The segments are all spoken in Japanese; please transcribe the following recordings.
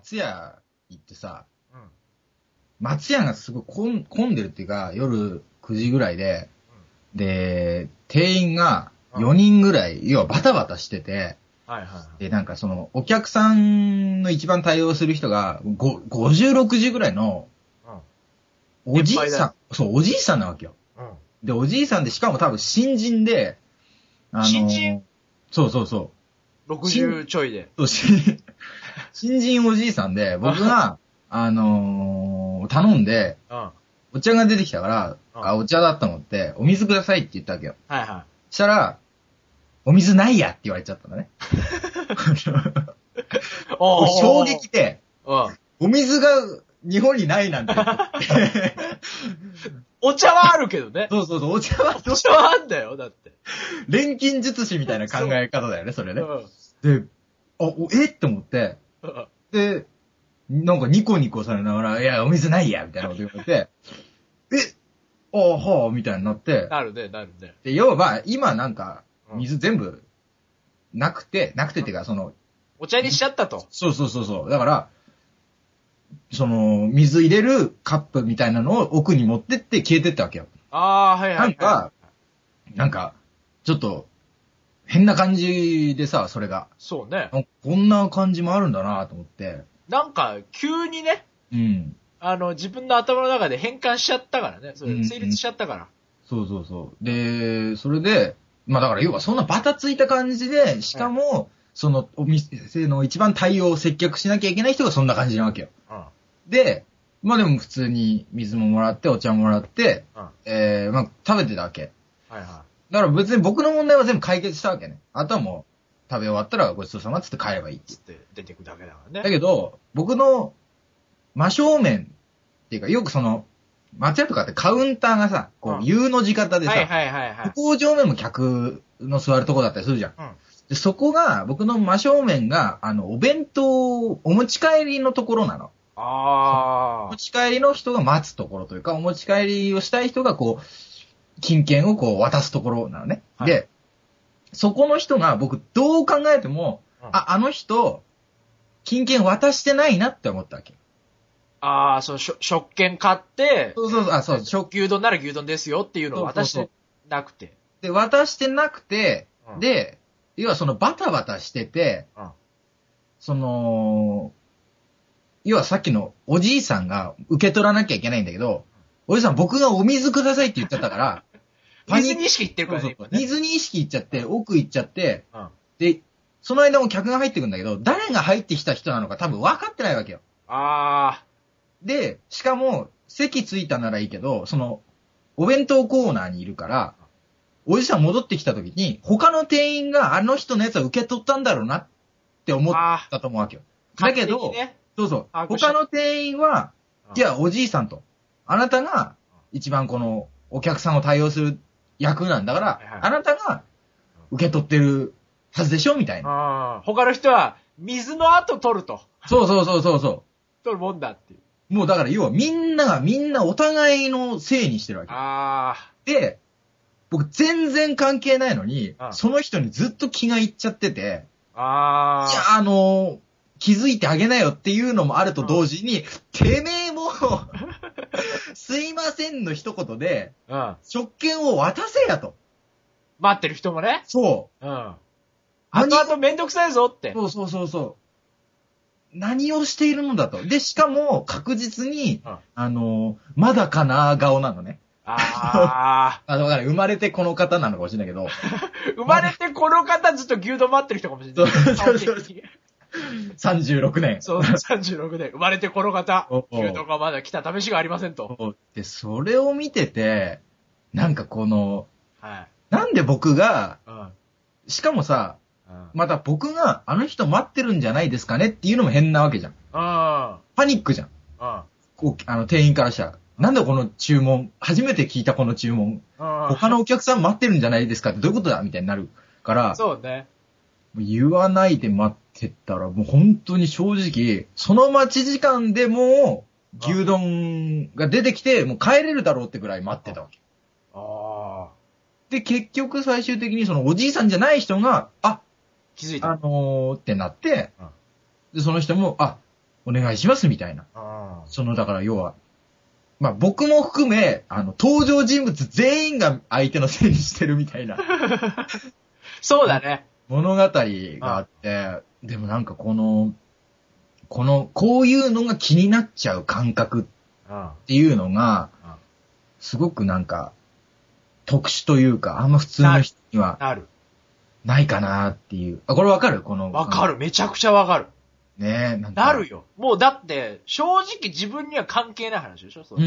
松屋行ってさ、 うん。 松屋がすごい混んでるっていうか、夜9時ぐらいで、で、店員が4人ぐらい、要はバタバタしてて、 はいはいはい。 で、なんかその、お客さんの一番対応する人が、50、60ぐらいの、おじいさん、そう、おじいさんなわけよ。 うん。 で、おじいさんで、しかも多分新人で、 新人そうそうそう。 ?60 ちょいで。 そう新人おじいさんで、僕が、頼んで、 うん。はいお茶が出てきたから、 うんあ、お茶だと思って、お水くださいって言ったわけよ。 はしたら、お水ないやって言われちゃったのね。 い。おー。 衝撃で、 うん。 お水が日本にないなんて。 お茶はあるけどね。 そうそうそう、お茶はお茶はあんだよ、だって。 錬金術師みたいな考え方だよね、それね。 うん。 で、って思って、で、なんかニコニコされながら、いや、お水ないやみたいなこと言われて、はあ、みたいになって、 なるね、なるね。 で、要は、今なんか、 うん水全部、なくてっていうか、 お茶にしちゃったと。 そうそうそうそう。だから、水入れるカップみたいなのを奥に持ってって消えてったわけよ。 ああ、はいはいはい。 なんか、ちょっと、変な感じでさ、それが。 そうね。 こんな感じもあるんだなと思って。 なんか、急にね、 うん。 自分の頭の中で変換しちゃったからね。それ、成立しちゃったから。 そうそうそう。で、それで、まあだから要はそんなバタついた感じで、しかも、お店の一番対応を接客しなきゃいけない人がそんな感じなわけよ。 うん。 で、まあでも普通に水ももらって、お茶もらって、 うん。 まあ食べてたわけ。 はいはだから別に僕の問題は全部解決したわけね。あとはもう、食べ終わったらごちそうさまっつって帰ればいいっい。つって出てくだけだからだね。 けど、僕の真正面っていうか、よく松屋とかってカウンターがさ、こうんう U の字型でさ、 はいはいはいはい。 向こう正面も客の座るとこだったりするじゃん。 うん。 で、そこが、僕の真正面が、お弁当、お持ち帰りのところなの。おあ持ち帰りの人が待つところというか、お持ち帰りをしたい人がこう、金券をこう渡すところなのね。 はいで、そこの人が僕どう考えても、 うんあの人、金券渡してないなって思ったわけ。 あ。そう、食券買って、 そうそうそう、そう、 牛丼なら牛丼ですよっていうのを渡してなくて。 で、渡してなくて、 うんで、要はバタバタしてて、 うん。 要はさっきのおじいさんが受け取らなきゃいけないんだけど、おじいさん僕がお水くださいって言っちゃったから、 水に意識いってるからね、 そうそう今ね。 水に意識いっちゃって、奥行っちゃって、 うん。 で、その間も客が入ってくんだけど、誰が入ってきた人なのか多分分かってないわけよ。 あで、しかも、席ついたならいいけど、お弁当コーナーにいるから、おじさん戻ってきた時に、他の店員があの人のやつは受け取ったんだろうなって思ったと思うわけよ。 ー。 だけど、 勝手にねそうそう。 把握した他の店員は、 うんいや、おじいさんと。あなたが、一番お客さんを対応する役なんだから、 はいはいあなたが受け取ってるはずでしょみたいな。 ああ。他の人は、水の後取ると。 そうそうそうそうそ取るもんだっていう。 う。もうだから要はみんなお互いのせいにしてるわけ。 あで、僕全然関係ないのにう、んその人にずっと気がいっちゃってて、 あ。あいあ。 や、気づいてあげなよっていうのもあると同時に、てめえも、すいませんの一言で、 うん。 食券を渡せやと。 待ってる人もね。 そうん。 何後々めんどくさいぞって。 う。そうそうそう。何をしているのだと。で、しかも、確実に、まだかな顔なのね。 ああ。 だから生まれてこの方なのかもしれないけど。 生まれてこの方ずっと牛丼待ってる人かもしれない。 そうそうそう36年。 そう、36年。生まれてこの方、 おう牛丼がまだ来た試しがありませんと。 で、それを見てて、なんかはい。 なんで僕が、 うん。 しかもさ、 うん。 また僕があの人待ってるんじゃないですかねっていうのも変なわけじゃん。パニックじゃん。店員からしたら。なんだこの注文、初めて聞いたこの注文。他のお客さん待ってるんじゃないですかってどういうことだみたいになるから、 そうね。 言わないで待ってたら、もう本当に正直、その待ち時間でも、牛丼が出てきて、もう帰れるだろうってぐらい待ってたわけ。 ああ。 で、結局最終的にそのおじいさんじゃない人が、 気づいた。 ってなってうん、 で、その人も、 お願いしますみたいな。だから要は、まあ僕も含め、登場人物全員が相手のせいにしてるみたいな。 そうだね。 物語があって、でもなんかこういうのが気になっちゃう感覚っていうのが、すごくなんか、特殊というか、あんま普通の人には、ないかなっていう。あ、これわかる？ わかる。めちゃくちゃわかる。 ねえ、 なるよ。もうだって、正直自分には関係ない話でしょ？ うんうん。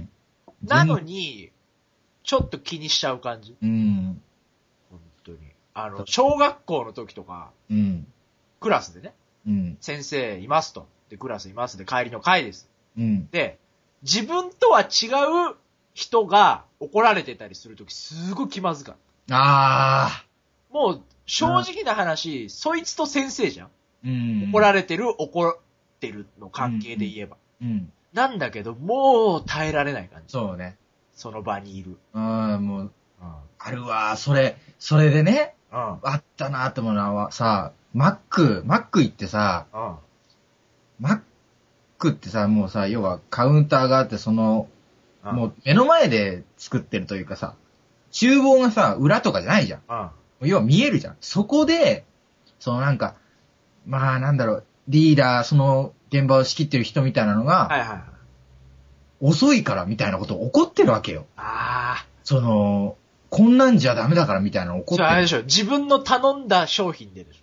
なのに、ちょっと気にしちゃう感じ。 うん。 本当に。小学校の時とか、 うん。 クラスでね、 うん。 先生いますと。で、クラスいますで、帰りの会です。 うん。 で、自分とは違う人が怒られてたりするとき、すごい気まずかった。 ああ。 もう、正直な話、そいつと先生じゃん。 うん。 怒ってるの関係で言えば。 うん。 なんだけど、もう耐えられない感じ。 そうね。 その場にいる。 もう、あるわ。それでね、あったなって思うのはさ、マック行ってさ、マックってさ、もうさ、要はカウンターがあって、もう目の前で作ってるというかさ、厨房がさ、裏とかじゃないじゃん。要は見えるじゃん。そこで、なんか、まあなんだろう、リーダー、その現場を仕切ってる人みたいなのが、遅いからみたいなこと怒ってるわけよ。こんなんじゃダメだからみたいなの怒ってる。 あれでしょ、自分の頼んだ商品ででし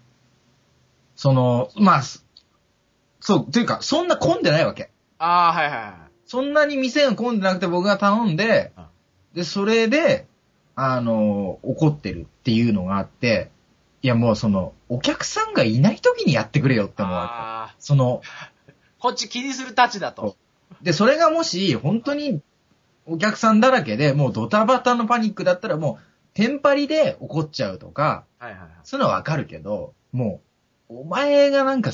ょ。まあ、そう、というか、そんな混んでないわけ。そんなに店が混んでなくて僕が頼んで、で、それで、怒ってるっていうのがあって、いやもうお客さんがいない時にやってくれよって思うわけ。 こっち気にするたちだと。 で、それがもし、本当に、お客さんだらけで、もうドタバタのパニックだったらもう、テンパリで怒っちゃうとか、そういうのはわかるけど、もう、お前がなんか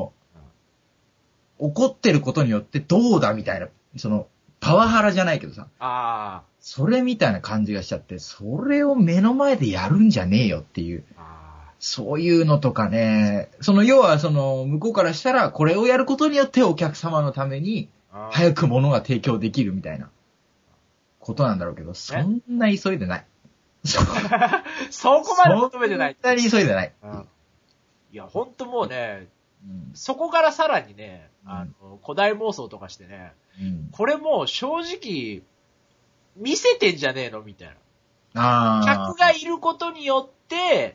怒ってることによってどうだみたいな、パワハラじゃないけどさ、それみたいな感じがしちゃって、それを目の前でやるんじゃねえよっていう、そういうのとかね、要は向こうからしたら、これをやることによってお客様のために、早く物が提供できるみたいなことなんだろうけど、そんな急いでない。 そこまで求めてない。 そんなに急いでない。 いや、ほんともうね、そこからさらにね、古代妄想とかしてね、これもう正直、見せてんじゃねえのみたいな。客がいることによって、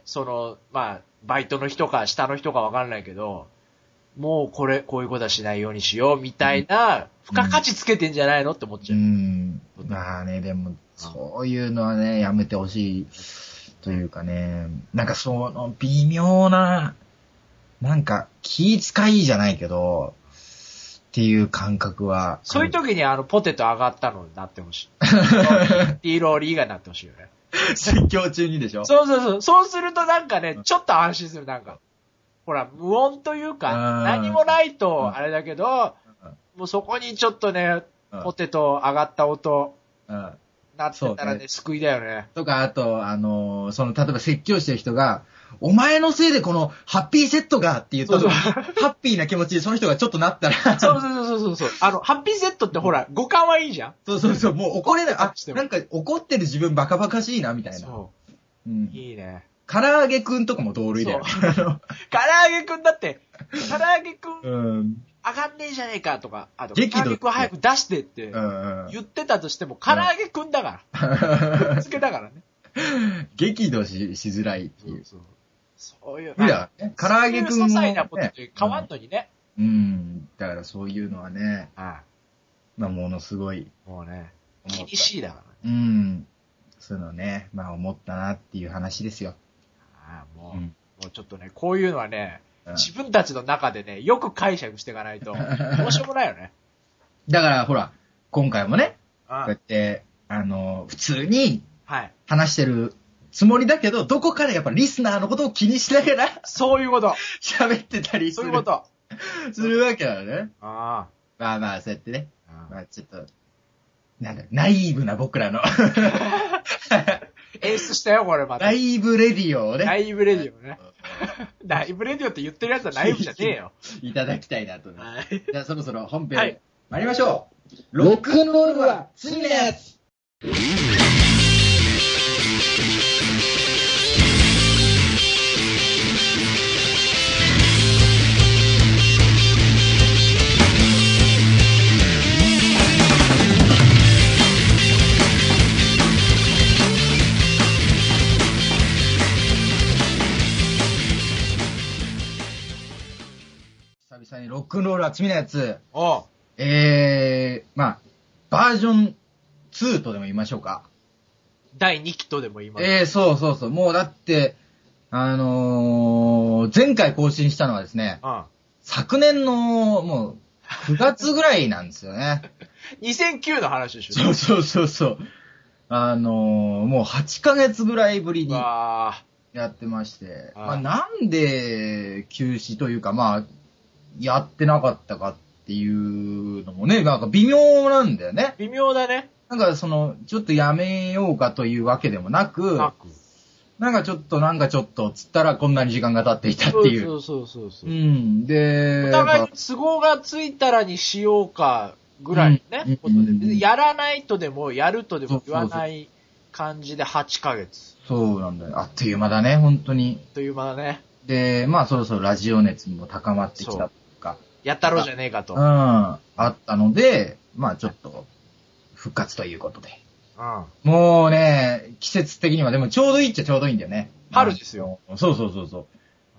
まあ、バイトの人か下の人かわかんないけど、もうこういうことはしないようにしようみたいな、付加価値つけてんじゃないのって思っちゃう。 まあね、でも、そういうのはね、やめてほしいというかね、なんか微妙な、なんか気遣いじゃないけど、っていう感覚は。 そういう時にポテト上がったのになってほしい。ティーローリーがなってほしいよね。 説教中にでしょ？ そうするとなんかね、ちょっと安心する、なんか。ほら、無音というか、何もないと、あれだけど、もうそこにちょっとね、ポテト上がった音、なってたらね、救いだよね。 とか、あと、例えば説教してる人が、お前のせいでこのハッピーセットがって言うと、ハッピーな気持ちでその人がちょっとなったら。 そう。ハッピーセットってほら、五感はいいじゃん。 そう。もう怒れない。なんか怒ってる自分バカバカしいな、みたいな。 そう。いいね。 唐揚げくんとかも同類だよ。 唐揚げくんだって、唐揚げくん、上がんねえじゃねえかとか、唐揚げくん早く出してって言ってたとしても、唐揚げくんだから。ぶっつけだからね。 激怒しづらいっていう。 そういう。 いや、唐揚げくんも。 些細なことって変わんのにね。 だからそういうのはね、まあものすごい。 もうね、厳しいだからね。そういうのね、まあ思ったなっていう話ですよ。 もうちょっとね、こういうのはね、自分たちの中でね、よく解釈していかないと、どうしようもないよね。 だからほら、今回もね、こうやって、普通に、話してるつもりだけど、どこかでやっぱリスナーのことを気にしながら、 そういうこと。 喋ってたりする。 そういうこと。 するわけだよね。まあ、そうやってね。まあ、ちょっと、なんだ、ナイーブな僕らの。 演出したよ、これまた。 ナイーブレディオをね。 ナイーブレディオね。 ナイブレディオって言ってるやつはナイブじゃねえよ。 いただきたいなと思います。 はい。 じゃあそろそろ本編、 はい参りましょう。ロックンロールは罪なやつ。久々にロックンロールは罪なやつ。 おう。 まあ、バージョン2とでも言いましょうか。 第2期とでも言います。 そうそうそう。もうだって、前回更新したのはですね、昨年のもう9月ぐらいなんですよね。 2009の話でしょ。 そうそうそうそう。もう8ヶ月ぐらいぶりにやってまして、まあ、なんで休止というか、まあ、やってなかったかっていうのもね、なんか微妙なんだよね。 微妙だね。 なんかちょっとやめようかというわけでもなく、なんかちょっと、つったらこんなに時間が経っていたっていう。 そう。 うん。で、 お互いに都合がついたらにしようかぐらいのね、ことで。やらないとでも、やるとでも言わない感じで8ヶ月。 そうなんだよ。あっという間だね、本当に。 あっという間だね。 で、まあそろそろラジオ熱も高まってきたとか。 やったろうじゃねえかと。 あったので、まあちょっと、復活ということで。もうね、季節的にはでもちょうどいいっちゃちょうどいいんだよね。 春ですよ。 そう。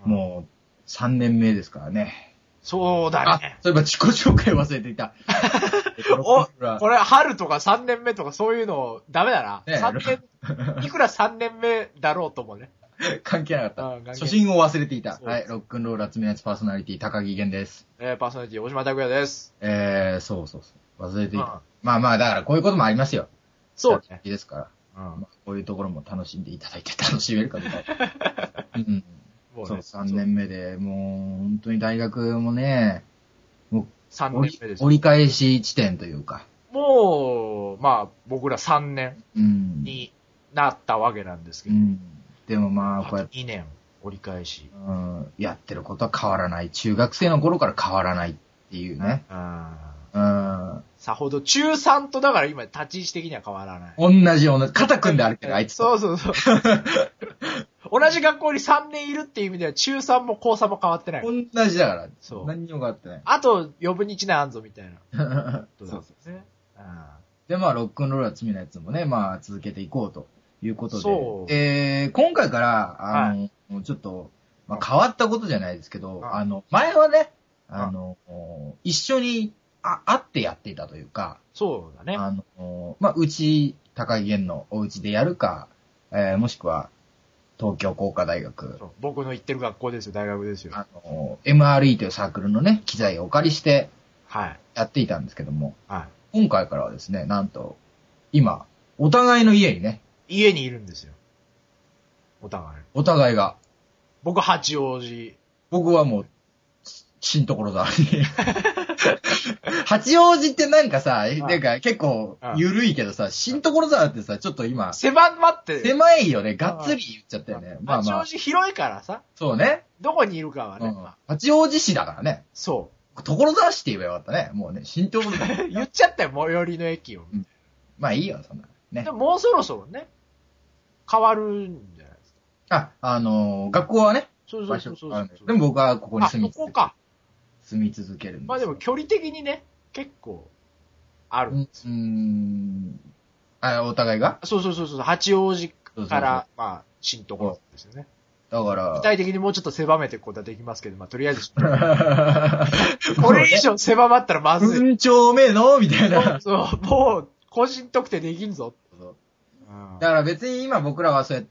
もう、3年目ですからね。 そうだね。 そういえば自己紹介忘れていた。 これ春とか3年目とかそういうのダメだな。いくら3年目だろうともね。 関係なかった。初心を忘れていた。はい、ロックンロール集めやつパーソナリティ高木源です。 パーソナリティ大島拓也です。 そう。忘れていた。まあ、だからこういうこともありますよ。 そうね。 ですから。まあ、こういうところも楽しんでいただいて楽しめるかどうか。そう、3年目で、もう、本当に大学もね、もう、 3年目です。 折り返し地点というか。 もう、まあ、僕ら3年になったわけなんですけど。 でもまあ、こうやって。 2年折り返し。 やってることは変わらない。中学生の頃から変わらないっていうね。 さほど中3とだから今立ち位置的には変わらない。 同じ。肩組んで歩ける、あいつと。そう。同じ学校に3年いるっていう意味では中3も高3も変わってない。 同じだから。そう。何にも変わってない。 あと余分に1年あんぞみたいな。 そうね。で、まあ、ロックンロールは罪なやつもね、まあ、続けていこうということで。今回から、ちょっと、まあ、変わったことじゃないですけど、前はね、一緒に会ってやっていたというか、 そうだね。 まあ、うち、高木源のお家でやるか、もしくは、東京工科大学。 僕の行ってる学校ですよ、大学ですよ。 MRE というサークルのね、機材をお借りして、やっていたんですけども、今回からはですね、なんと、今、お互いの家にね。 家にいるんですよ。お互いが。 僕、八王子。 僕はもう、新所沢に。八王子ってなんかさ、なんか結構、ゆるいけどさ、新所沢ってさ、ちょっと今。 狭いよね。がっつり言っちゃったよね。 まあ八王子広いからさ。 そうね。 どこにいるかはね。 八王子市だからね。 そう。 所沢市って言えばよかったね。もうね、新所沢。 言っちゃったよ、最寄りの駅を。 まあいいよ、そんな。ね。 でももうそろそろね、変わるんじゃないですか。学校はね。 そう。 でも僕はここに住み続けるんです。 まあでも距離的にね、結構、あるんですよ。 お互いがそう。八王子から、まあ、新所沢ですよね。 だから。 具体的にもうちょっと狭めていくことはできますけど、まあとりあえず。これ以上狭まったらまずい。 分丁目のみたいな。 そう、もう、個人特定できんぞ。 だから別に今僕らはそうやって、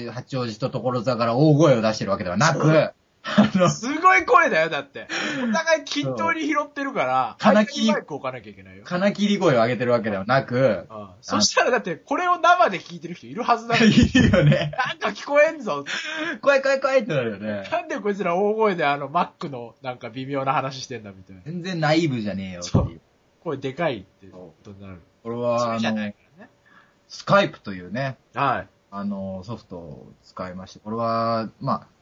八王子と所沢から大声を出してるわけではなく、 すごい声だよ、だって。お互い均等に拾ってるから、 金切りマイク置かなきゃいけないよ。 金切り声を上げてるわけではなく、 そしたらだって、これを生で聞いてる人いるはずだよ。 いるよね。 なんか聞こえんぞ。 怖いってなるよね。 なんでこいつら大声でマックのなんか微妙な話してんだみたいな。 全然ナイーブじゃねえよっていう。 声でかいってことになる。 これは、 それじゃないからね。 スカイプというね、 はい。 ソフトを使いまして、これは、まあ、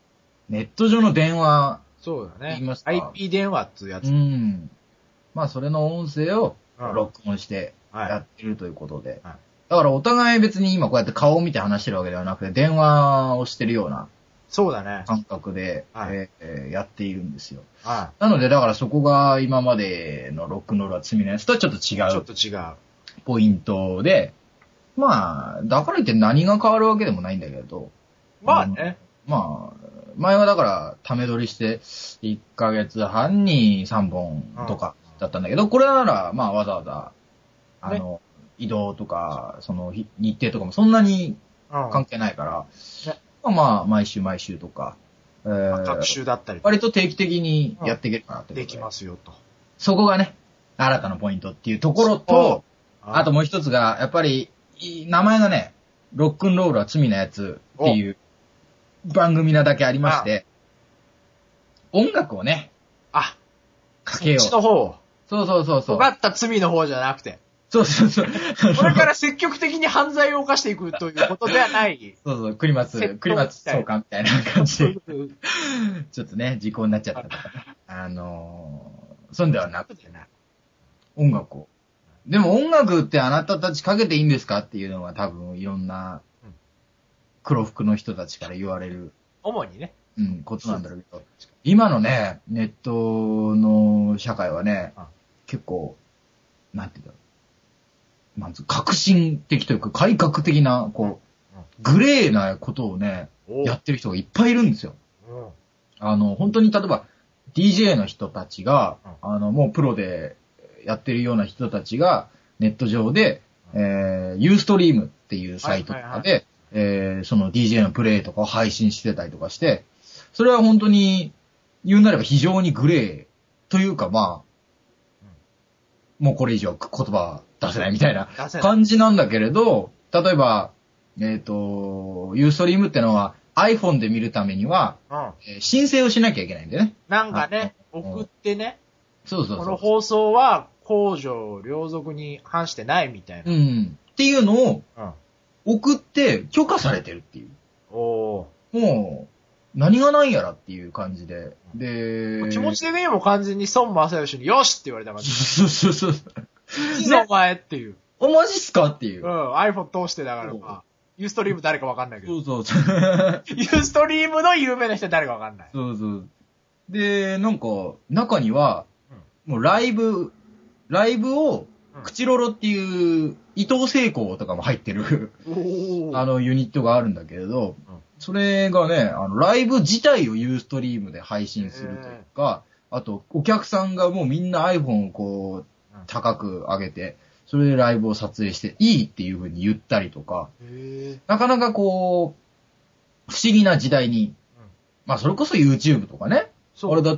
ネット上の電話。 そうだね。 言いますか。 IP 電話っていうやつ。 まあ、それの音声を録音してやってるということで。だからお互い別に今こうやって顔を見て話してるわけではなくて、電話をしてるような。 そうだね。 感覚で、やっているんですよ。なので、だからそこが今までのロックンロールは罪のやつとはちょっと違う。 ちょっと違う。 ポイントで、まあ、だから言って何が変わるわけでもないんだけど。 まあね。 まあ、前はだから、ため撮りして、1ヶ月半に3本とかだったんだけど、これなら、まあわざわざ、移動とか、その日程とかもそんなに関係ないから、まあ、毎週とか、 各週だったり。 割と定期的にやっていけるかなって。 できますよと。 そこがね、新たなポイントっていうところと、あともう一つが、やっぱり、名前がね、ロックンロールは罪なやつっていう番組なだけありまして、音楽をね、かけよう。 そっちの方。 そう。 尖った罪の方じゃなくて。 そう。 これから積極的に犯罪を犯していくということではない。 そう、栗松総監みたいな感じで。ちょっとね、時効になっちゃったとか。そんではなくてね。音楽を。でも音楽ってあなたたちかけていいんですかっていうのは多分いろんな黒服の人たちから言われる。 主にね。 ことなんだろうけど。今のね、ネットの社会はね、結構、なんていうんだろう。まず革新的というか改革的な、こう、グレーなことをね、やってる人がいっぱいいるんですよ。本当に例えば、DJ の人たちが、もうプロでやってるような人たちが、ネット上で、ユーストリームっていうサイトとかで、その DJ のプレイとかを配信してたりとかして、それは本当に、言うなれば非常にグレーというかまあ、もうこれ以上言葉出せないみたいな感じなんだけれど、例えば、ユーストリームってのは iPhone で見るためには、申請をしなきゃいけないんだよね。 なんかね、送ってね。 そう。 この放送は公序良俗に反してないみたいな。 っていうのを、送って許可されてるっていう。もう、何がないやらっていう感じで。で、 気持ち的にも完全に孫正義によしって言われた感じ。 そう。 いいぞお前っていう。 マジっすかっていう。 iPhone 通してだからまあ。ユーストリーム誰かわかんないけど。 そう。 ユーストリームの有名な人誰かわかんない。 そう。で、なんか、中には、もうライブを、口ロロっていう伊藤聖子とかも入ってるユニットがあるんだけれど、それがね、ライブ自体をユーストリームで配信するというか、あと、お客さんがもうみんな iPhone をこう、高く上げて、それでライブを撮影していいっていう風に言ったりとか、なかなかこう、不思議な時代に、まあそれこそ YouTube とかね、あれだって、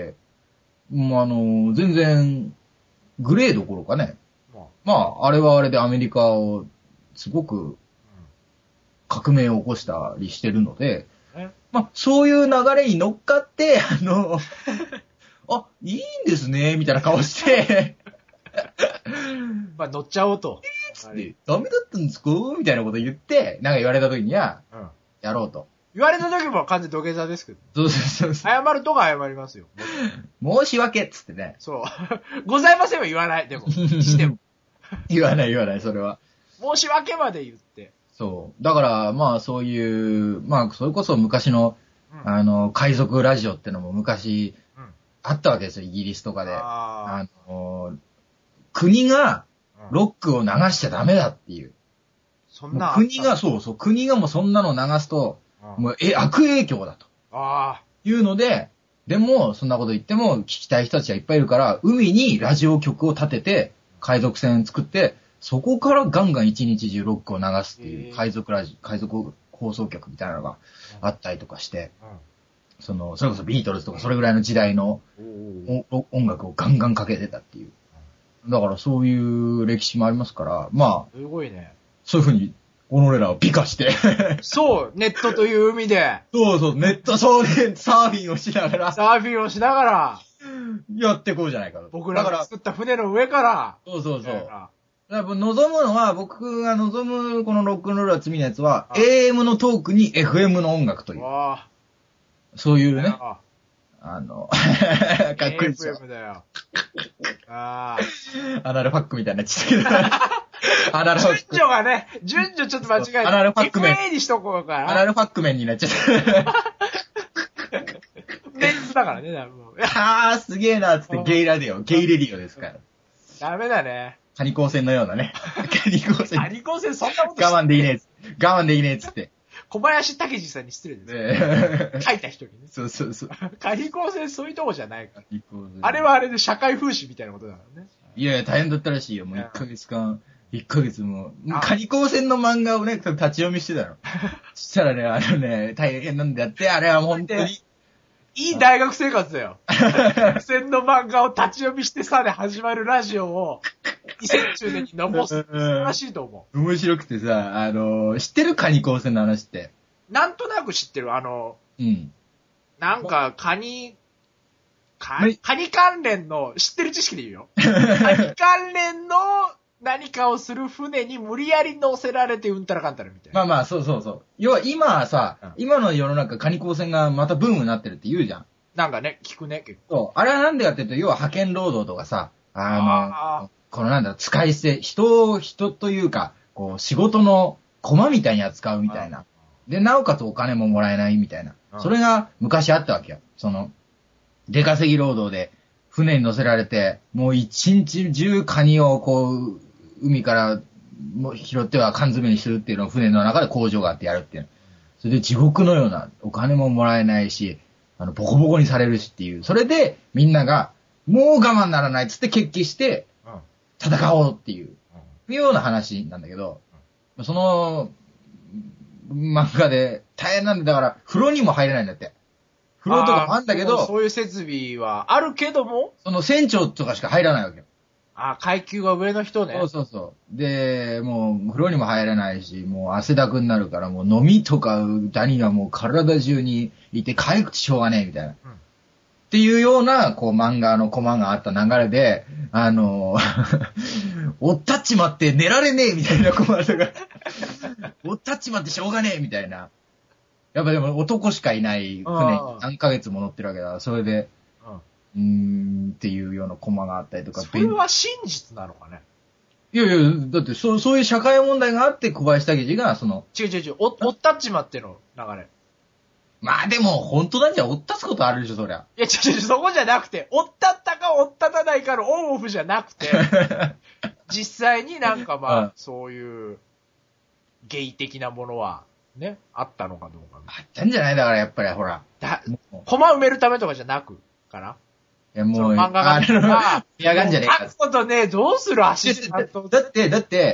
もう全然、グレーどころかね、まあ、あれはあれでアメリカをすごく革命を起こしたりしてるので、まあ、そういう流れに乗っかって、いいんですね、みたいな顔して、 まあ、乗っちゃおうと。 つって、ダメだったんですかみたいなこと言って、なんか言われた時には、やろうと。 言われた時も完全土下座ですけそう。 ど。謝るとか謝りますよ。 申し訳っつってね。 そう。ございませんは言わない。でも。しても。 言わない、それは。 申し訳まで言って。 そう。だから、まあそういう、まあそれこそ昔の、海賊ラジオってのも昔、あったわけですよ、イギリスとかで。国がロックを流しちゃダメだっていう。 そんな。 国がもうそんなの流すと、もう悪影響だと。いうので、でも、そんなこと言っても聞きたい人たちがいっぱいいるから、海にラジオ局を立てて、海賊船作って、そこからガンガン一日中ロックを流すっていう海賊放送局みたいなのがあったりとかして、それこそビートルズとかそれぐらいの時代の音楽をガンガンかけてたっていう。だからそういう歴史もありますから、まあ、 すごいね。 そういうふうに、俺らを美化して。 そう、ネットという海で。 そう、ネットサーフィンをしながら。やってこうじゃないかと。 僕らが作った船の上から。 そう。だから望むのは、僕が望むこのロックンロールは罪のやつは、AM のトークに FM の音楽という。 そういうね、かっこいいですよ。 AFM だよ。 アナルファックみたいになっちゃったけど。アナルファック。 順序ちょっと間違えた。 アナルファック麺。 FA にしとこうかな。 アナルファック麺になっちゃった。 メンズだからね、もう。 すげえな、つってゲイレディオですから。 ダメだね。 カニ光線のようなね。カニ光線そんなこと我慢できねえ、つって。 小林武史さんに失礼ですね。書いた人にね。 そう。 カニ光線そういうとこじゃないから。あれはあれで社会風刺みたいなことだからね。 いや、大変だったらしいよ。もう1ヶ月も。カニ光線の漫画をね、立ち読みしてたの。そしたらね、大変なんだって、あれは本当に。 いい大学生活だよ。光線の漫画を立ち読みしてさで始まるラジオを、2010年に残す。素晴らしいと思う。面白くてさ、知ってるカニ光線の話って。 なんとなく知ってる。なんか、カニ関連の、知ってる知識で言うよ。カニ関連の何かをする船に無理やり乗せられてうんたらかんたらみたいな。 まあ、そう。要は今さ、今の世の中カニ光線がまたブームになってるって言うじゃん。 なんかね、聞くね、結構。 そう。あれはなんでかっていうと、要は派遣労働とかさ、この使い捨て、人というか、こう、仕事の駒みたいに扱うみたいな。で、なおかつお金ももらえないみたいな。それが昔あったわけよ。出稼ぎ労働で、船に乗せられて、もう一日中カニをこう、海から拾っては缶詰にするっていうのを船の中で工場があってやるっていう。それで地獄のような、お金ももらえないし、ボコボコにされるしっていう。それで、みんなが、もう我慢ならないっつって決起して、戦おうっていう、ような話なんだけど、その、漫画で大変なんだから、風呂にも入れないんだって。風呂とかもあんだけど、 そういう設備はあるけども、 その船長とかしか入らないわけよ。 階級が上の人ね。 そう。で、もう風呂にも入れないし、もう汗だくになるから、もう飲みとかダニがもう体中にいて痒くてしょうがねえみたいな。っていうような、こう漫画のコマがあった流れで、おったっちまって寝られねえみたいなコマとか、おったっちまってしょうがねえみたいな。やっぱでも男しかいない船に何ヶ月も乗ってるわけだから、それで、っていうようなコマがあったりとか。 それは真実なのかね？ いや、だってそういう社会問題があって小林武史が、 違う、おったっちまっての流れ。 まあでも、本当だじゃん、おったつことあるでしょ、そりゃ。 いや、そこじゃなくて、おったったかおったたないかのオンオフじゃなくて、実際になんかそういう、ゲイ的なものは、ね、あったのかどうか。 あったんじゃないだからやっぱり、ほら。 コマ埋めるためとかじゃなく、かな？ いや、もう、 漫画が、 やがんじゃねえか。 書くことね、どうするアシスタント。 だって、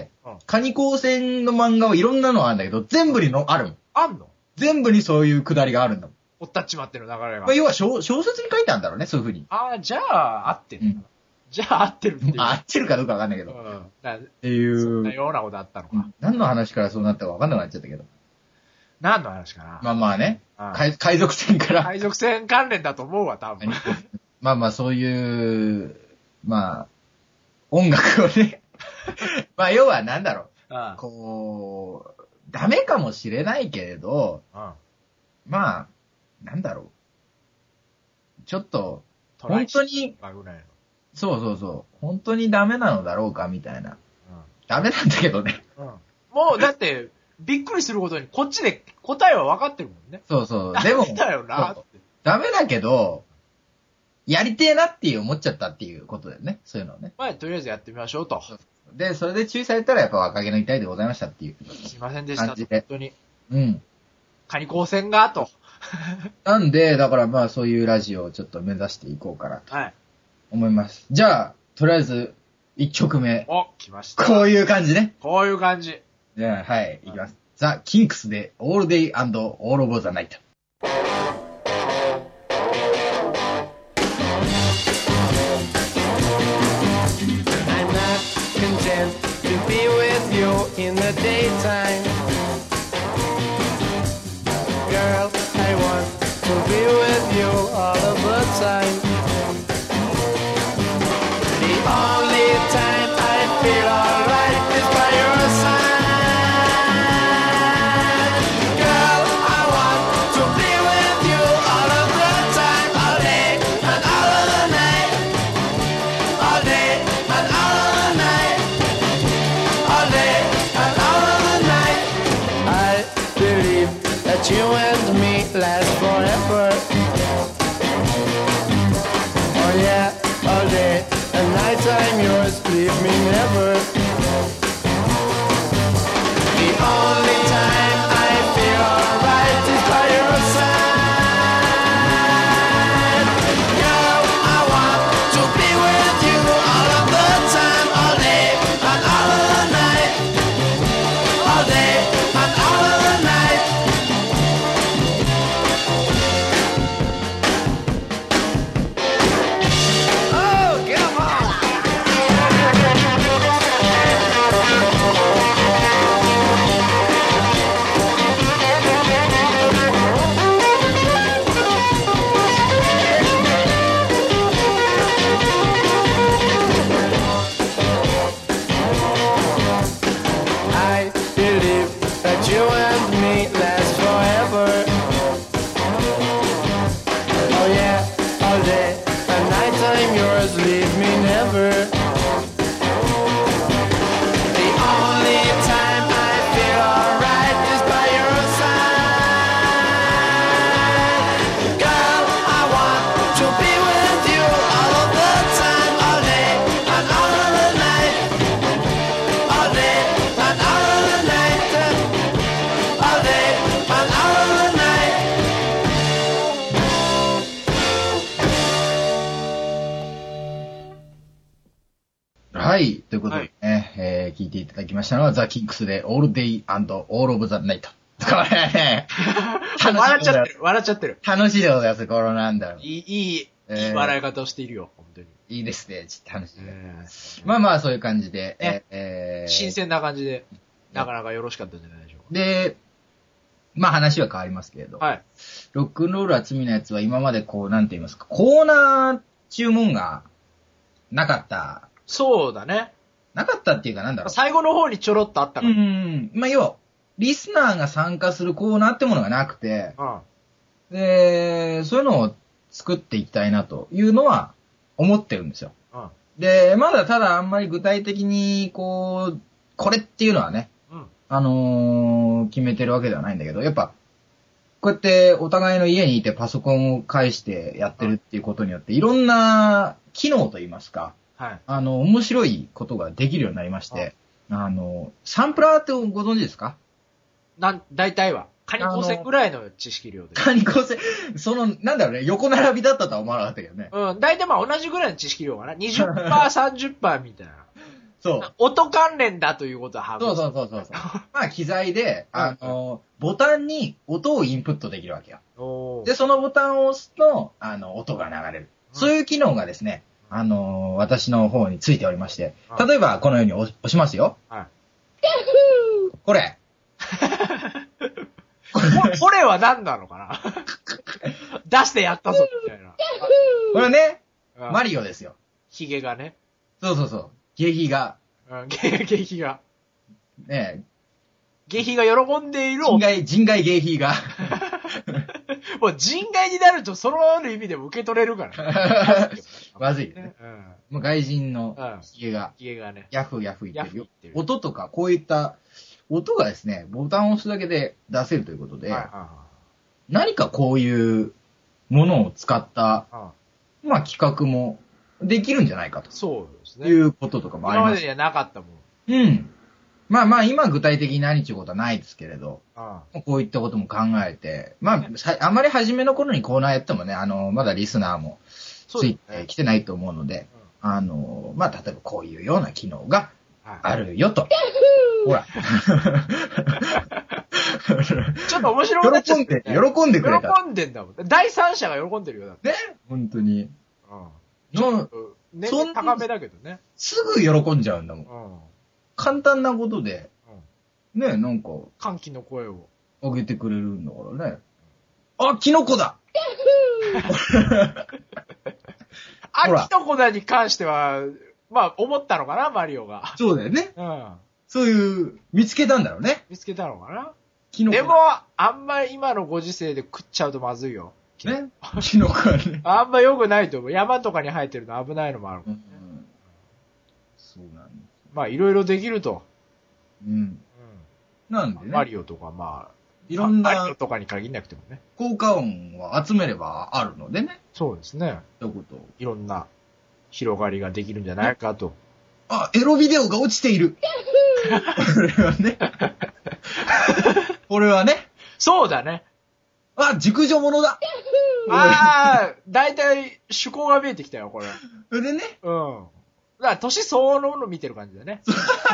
カニ光線の漫画はいろんなのあるんだけど、全部にあるもん。 あんの？ 全部にそういうくだりがあるんだもん。 おったっちまってる流れが。 まあ、要は小説に書いてあるんだろうね、そういうふうに。 じゃあ、合ってる。じゃあ、合ってるっていう。 合ってるかどうかわかんないけど。っていう。 そんなようなことあったのか。 何の話からそうなったかわかんなくなっちゃったけど。 何の話かな。 まあね。海賊船から。 海賊船関連だと思うわ、多分。 まあ、そういう、音楽をね。要はなんだろう。こう、ダメかもしれないけれど、なんだろう。ちょっと、本当に、そう。本当にダメなのだろうか、みたいな。ダメなんだけどね。 もう、だって、びっくりすることに、こっちで答えは分かってるもんね。 そう。でも、 ダメだよなって。 ダメだけど、やりてえなって思っちゃったっていうことだよね。そういうのをね。 とりあえずやってみましょうと。 で、それで注意されたらやっぱ若気の痛いでございましたっていう。 すいませんでした。本当に。カニ光線が、と。 なんで、だからそういうラジオをちょっと目指していこうかなと。思います。じゃあ、とりあえず、1曲目。 来ました。 こういう感じね。 こういう感じ。 じゃあ、はい、いきます。ザ・キンクスで、All Day and All Over the Night。 In the daytime, girl, I want to be with you all of the time. The only time I feel alright is by your side. Girl, I want to be with you all of you and me last forever. Oh yeah, all day and night I'm yours, leave me never. The only time I feel alright is by your side. Girl, I want to be with you all of the time, all day and all of the night. All day and all of the night. Oh, come on! I believe that you and me last forever. Oh yeah, all day and night I'm yours, leave me never. The only time I feel alright is by your side. Girl, I want to be with you all of the time, all day and all of the night. All day and all of the night. All day and all of the night. はい。ということでね、聞いていただきましたのは、ザ・キンクスで、All Day and All of the Night。これね、 笑っちゃってる。笑っちゃってる。 楽しいでございます。このなんだろう。 いい笑い方をしているよ、本当に。 いいですね。ちょっと楽しい。まあまあ、そういう感じで、 新鮮な感じで、なかなかよろしかったんじゃないでしょうか。 で、まあ話は変わりますけれど、 はい。 ロックンロールは罪のやつは今までこう、なんて言いますか、コーナー注文がなかった。 そうだね。 なかったっていうかなんだろう。 最後の方にちょろっとあったから。 まあ要は、リスナーが参加するコーナーってものがなくて、で、そういうのを作っていきたいなというのは思ってるんですよ。で、まだただあんまり具体的にこう、これっていうのはね、決めてるわけではないんだけど、やっぱ、こうやってお互いの家にいてパソコンを介してやってるっていうことによって、いろんな機能といいますか、 はい。 面白いことができるようになりまして、サンプラーってご存知ですか？ 大体は。カニ光線ぐらいの知識量で。 カニ光線、なんだろうね、横並びだったとは思わなかったけどね。 大体まあ同じぐらいの知識量かな。20%、30% みたいな。 そう。 音関連だということは把握そう。まあ、機材で、ボタンに音をインプットできるわけよ。で、そのボタンを押すと、音が流れる。そういう機能がですね、私の方についておりまして、例えばこのように押しますよ。これ。 これは何なのかな出してやったぞ、みたいな。 これね、マリオですよ。 ヒゲがね。 そう。ゲヒが。 ゲヒが。 ねえ。 ゲヒが喜んでいる。 人外ゲヒが。 もう人外になるとその意味でも受け取れるから。 まずいね。もう外人のヒゲが。 ヒゲがね。 ヤフー言ってるよ。音とかこういった音がですね、ボタンを押すだけで出せるということで、何かこういうものを使った、まあ企画もできるんじゃないかと。 そうですね。 いうこととかもあります。 今までにはなかったもん。 まあ今具体的に何ちゅうことはないですけれど、こういったことも考えて、まあ、あまり初めの頃にコーナーやってもね、まだリスナーもついてきてないと思うので、まあ例えばこういうような機能があるよと。ほら。 ちょっと面白くなっちゃって、 喜んでくれた。 喜んでんだもん。第三者が喜んでるよ、だって。 ね、本当に。 年齢高めだけどね。 すぐ喜んじゃうんだもん。簡単なことで、ね、なんか。 歓喜の声を。 上げてくれるんだからね。あ、キノコだキノコだに関しては、まあ、思ったのかな、マリオが。 そうだよね。そういう、見つけたんだろうね。 見つけたのかな。 キノコ。 でも、あんまり今のご時世で食っちゃうとまずいよ。 ね。キノコはね。 あんま良くないと思う。山とかに生えてるの危ないのもあるからね。 そうなんです。 まあ、いろいろできると。 なんでね。 マリオとか、まあ、 いろんな、 とかに限らなくてもね。 効果音を集めればあるのでね。 そうですね。 そういうこと。 いろんな広がりができるんじゃないかと。 あ、エロビデオが落ちている。これはね。これはね。 そうだね。 あ、熟女ものだ。 ああ、だいたい趣向が見えてきたよ、これ。 それでね。 うん。だから年相応のもの見てる感じだね。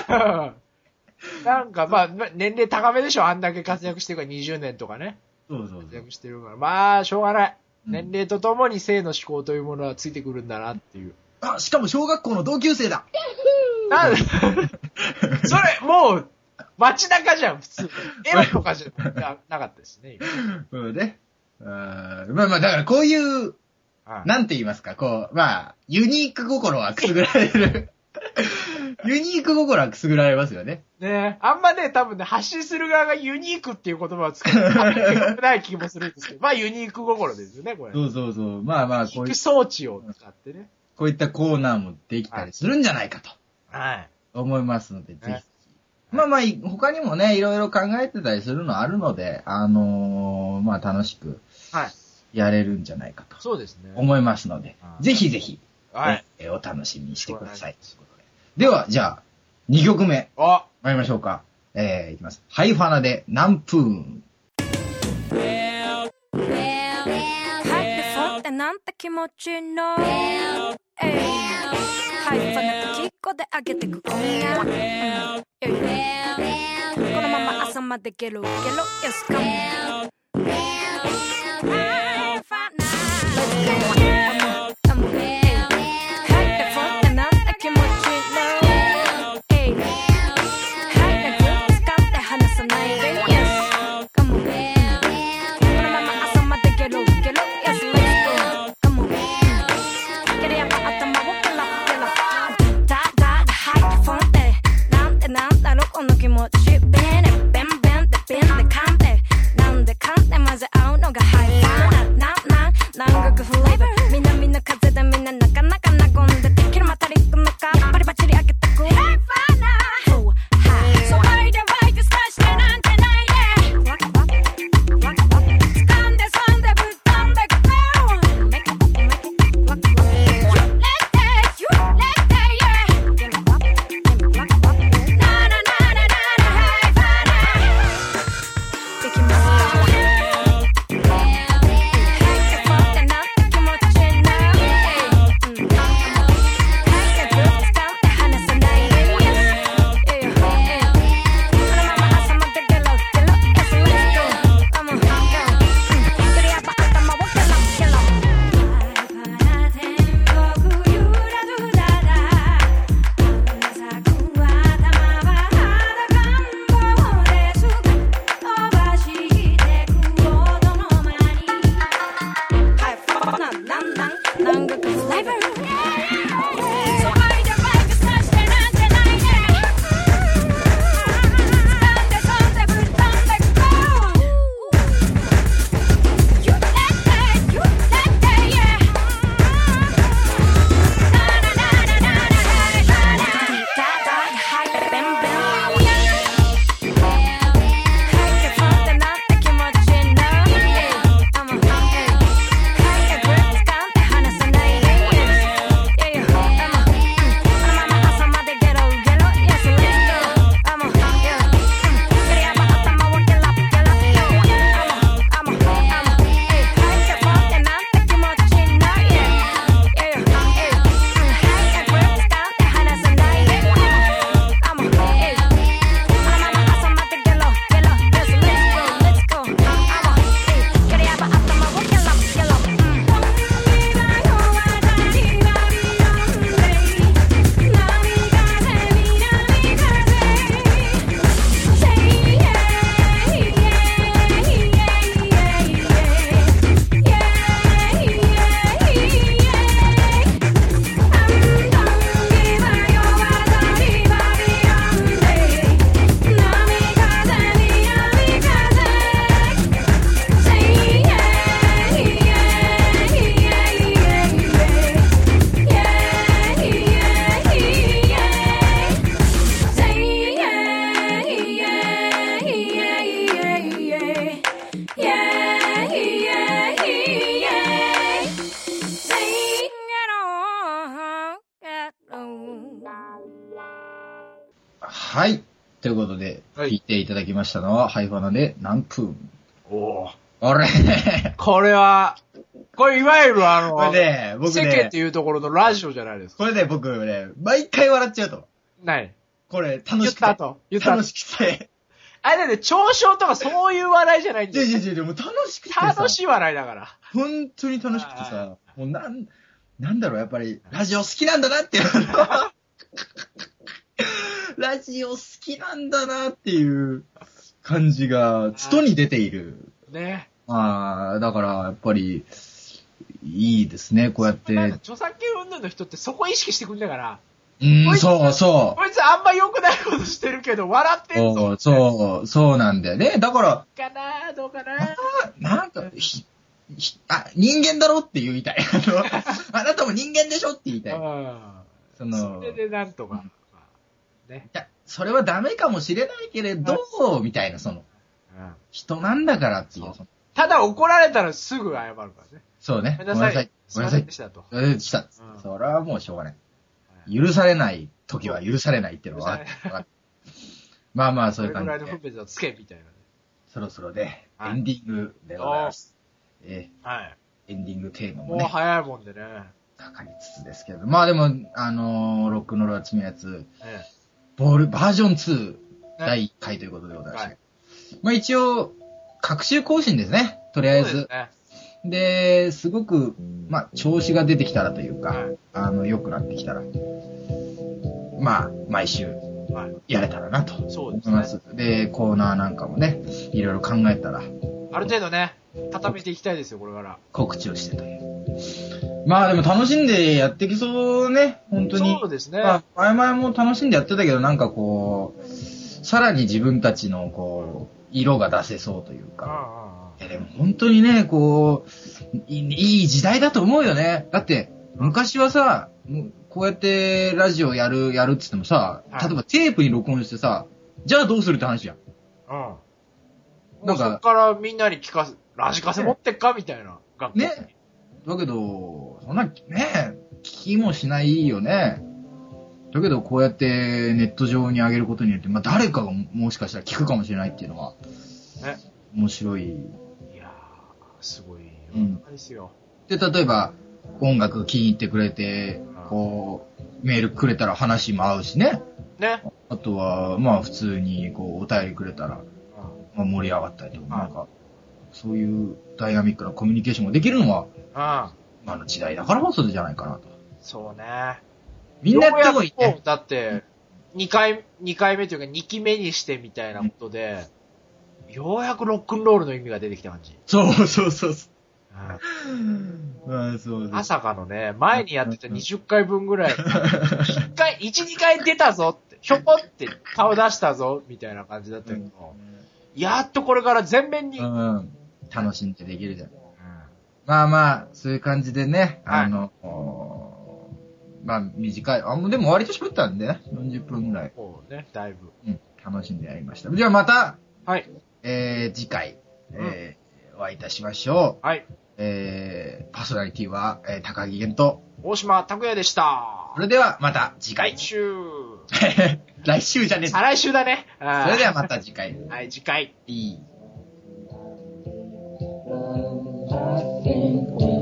なんかまあ、年齢高めでしょ、あんだけ活躍してるから20年とかね。 そうそう活躍してるから。まあ、しょうがない。年齢とともに性の思考というものはついてくるんだなっていう。 あ、しかも小学校の同級生だ。 なんでそれ、もう、街中じゃん、普通。エロとかじゃなかったですね、 そうね。まあまあ、だからこういう、なんて言いますか、こう、まあ、ユニーク心はくすぐられる。ユニーク心はくすぐられますよね。 ねあんまね、多分ね、発信する側がユニークっていう言葉を使ってない気もするんですけど、まあユニーク心ですよね、これ。 そうそうそう。まあまあ、 こういう装置を使ってね。 こういったコーナーもできたりするんじゃないかと。 はい。 思いますので、ぜひ。まあまあ、他にもね、いろいろ考えてたりするのあるので、まあ楽しく、やれるんじゃないかと。 そうですね。 思いますので、ぜひぜひ、 はい。 お楽しみにしてください。では、じゃあ、2曲目。参りましょうか。いきます。ハイファナで、ナンプーン。 ハイファってなんて気持ちのハイファナとキッコで上げてく今夜、このまま朝までゲロゲロ Yes, come on ハイファナ Let's goこの気持ちベンベンベンでピンでカンでなんでかんで混ぜ合うのはい。ということで、聞いていただきましたのは、ハイファナで何分。 おー。 あれこれは、これいわゆるこれね、僕ね、 世間っていうところのラジオじゃないですか。 これね、僕ね、毎回笑っちゃうと。 ない。 これ、楽しくて。 言った楽しくて。 あれだね、嘲笑とかそういう笑いじゃないんだよ。 でも楽しくてさ。 楽しい笑いだから。 本当に楽しくてさ、もうなんだろう、やっぱり、ラジオ好きなんだなっていう。ラジオ好きなんだなっていう感じが、つとに出ている。 ね。 だから、やっぱり、いいですね、こうやって。 著作権運動の人ってそこ意識してくんだから。 そう。 こいつあんま良くないことしてるけど、笑ってんぞ。 そうなんだよね。だから、 どうかななんか、人間だろって言いたい。あなたも人間でしょって言いたい。 それでなんとか。 ね。いや、それはダメかもしれないけれど、みたいな、人なんだからっていう。 ただ怒られたらすぐ謝るからね。 そうね。 ごめんなさい。ごめんなさい。したと。 した。それはもうしょうがない。許されない時は許されないっていうのは。まあ、そういう感じで。 それぐらいの分別をつけ、みたいなね。 そろそろで、エンディングでございます。 はい。 エンディングテーマもね。 もう早いもんでね。 かかりつつですけど。まあでも、ロックンロールは積むやつ、バージョン2、第1回ということでございまして。まあ一応、各週更新ですね。とりあえず。で、すごく、まあ、調子が出てきたらというか、良くなってきたら、まあ、毎週、やれたらなと思います。で、コーナーなんかもね、いろいろ考えたら、 ある程度ね、固めていきたいですよ、これから。 告知をしてという。まあでも楽しんでやってきそうね、本当に。 そうですね。 まあ、前々も楽しんでやってたけど、なんかこう、さらに自分たちのこう、色が出せそうというか。でも本当にね、こう、いい時代だと思うよね。だって、昔はさ、こうやってラジオやるって言ってもさ、例えばテープに録音してさ、じゃあどうするって話じゃん。 なんか、そっからみんなにラジカセ持ってっかみたいな。 ね。だけど、そんな、ね、聞きもしないよね。だけど、こうやってネット上に上げることによって、まあ誰かがもしかしたら聞くかもしれないっていうのは、面白い。 すごい、ですよ。 で、例えば、音楽聴いてくれて、こう、メールくれたら話も合うしね。 ね。 あとは、まあ普通に、こう、お便りくれたら、まあ盛り上がったりとか、なんか、そういうダイナミックなコミュニケーションができるのは、今の時代だからこそじゃないかなと。 そうね。 みんなやってもいいね。 だって、2回目というか2期目にしてみたいなことで、ようやくロックンロールの意味が出てきた感じ。 そう。 まさかのね、前にやってた20回分ぐらい、1、2回出たぞって、ひょこって顔出したぞ、みたいな感じだったけど、やっとこれから全面に、 楽しんでできるじゃん。まあ、そういう感じでね、まあ短い、でも割と喋ったんでね、40分ぐらい。 そうね、だいぶ。 楽しんでやりました。じゃあまた、次回、お会いいたしましょう。パーソナリティは、高木源と、 大島拓也でした。 それではまた次回。来週じゃねえ。 再来週だね。 それではまた次回。 はい、次回。 いい。